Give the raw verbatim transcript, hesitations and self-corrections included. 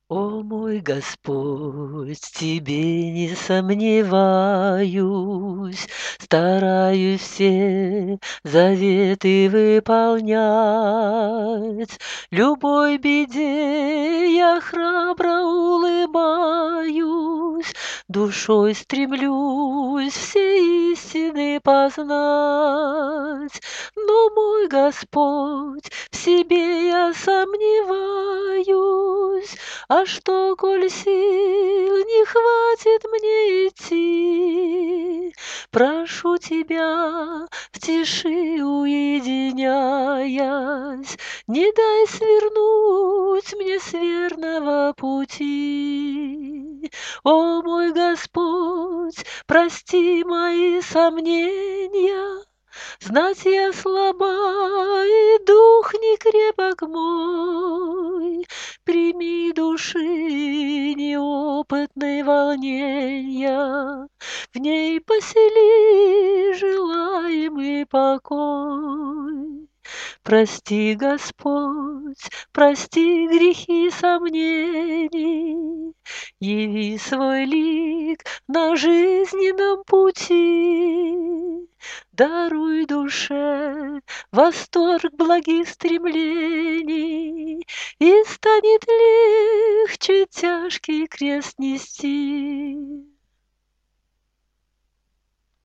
О мой Господь, в Тебе не сомневаюсь, стараюсь все заветы выполнять. Любой беде я храбро улыбаюсь, душой стремлюсь все истины познать. Но мой Господь, в себе я сомневаюсь, а что, коль сил не хватит мне идти, прошу тебя, в тиши уединяясь, не дай свернуть мне с верного пути. О мой Господь, прости мои сомнения, знать я слаба, и дух не крепок мой. Прими души неопытной волнения, в ней посели желаемый покой. Прости, Господь, прости грехи сомнений, яви свой лик на жизненном пути. Даруй душе восторг благих стремлений, и станет легче тяжкий крест нести.